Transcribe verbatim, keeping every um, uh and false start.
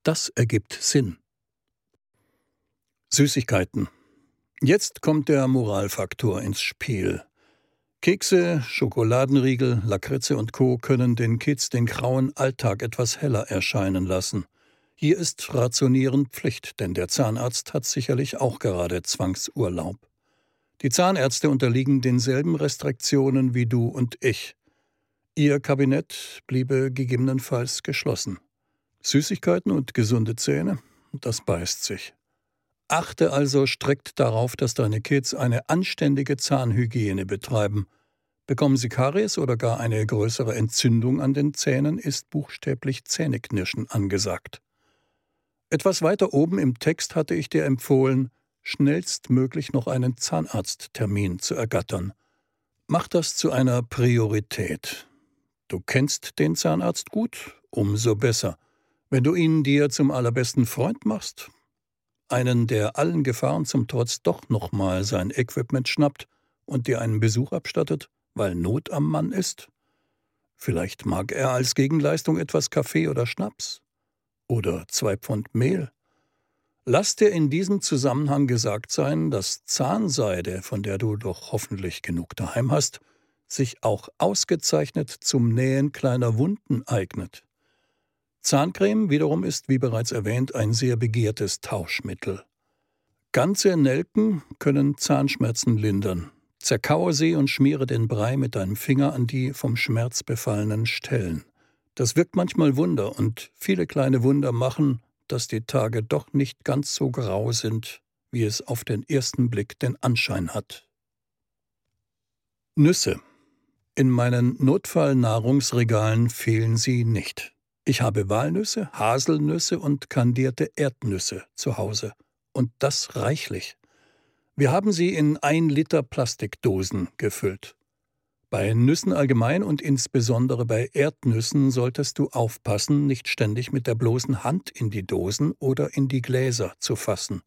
Das ergibt Sinn. Süßigkeiten. Jetzt kommt der Moralfaktor ins Spiel. Kekse, Schokoladenriegel, Lakritze und Co. können den Kids den grauen Alltag etwas heller erscheinen lassen. Hier ist Rationieren Pflicht, denn der Zahnarzt hat sicherlich auch gerade Zwangsurlaub. Die Zahnärzte unterliegen denselben Restriktionen wie du und ich. Ihr Kabinett bliebe gegebenenfalls geschlossen. Süßigkeiten und gesunde Zähne, das beißt sich. Achte also strikt darauf, dass deine Kids eine anständige Zahnhygiene betreiben. Bekommen sie Karies oder gar eine größere Entzündung an den Zähnen, ist buchstäblich Zähneknirschen angesagt. Etwas weiter oben im Text hatte ich dir empfohlen, schnellstmöglich noch einen Zahnarzttermin zu ergattern. Mach das zu einer Priorität. Du kennst den Zahnarzt gut, umso besser. Wenn du ihn dir zum allerbesten Freund machst, einen, der allen Gefahren zum Trotz doch nochmal sein Equipment schnappt und dir einen Besuch abstattet, weil Not am Mann ist? Vielleicht mag er als Gegenleistung etwas Kaffee oder Schnaps? Oder zwei Pfund Mehl? Lass dir in diesem Zusammenhang gesagt sein, dass Zahnseide, von der du doch hoffentlich genug daheim hast, sich auch ausgezeichnet zum Nähen kleiner Wunden eignet. Zahncreme wiederum ist, wie bereits erwähnt, ein sehr begehrtes Tauschmittel. Ganze Nelken können Zahnschmerzen lindern. Zerkaue sie und schmiere den Brei mit deinem Finger an die vom Schmerz befallenen Stellen. Das wirkt manchmal Wunder und viele kleine Wunder machen, dass die Tage doch nicht ganz so grau sind, wie es auf den ersten Blick den Anschein hat. Nüsse. In meinen Notfallnahrungsregalen fehlen sie nicht. Ich habe Walnüsse, Haselnüsse und kandierte Erdnüsse zu Hause. Und das reichlich. Wir haben sie in ein Liter Plastikdosen gefüllt. Bei Nüssen allgemein und insbesondere bei Erdnüssen solltest du aufpassen, nicht ständig mit der bloßen Hand in die Dosen oder in die Gläser zu fassen.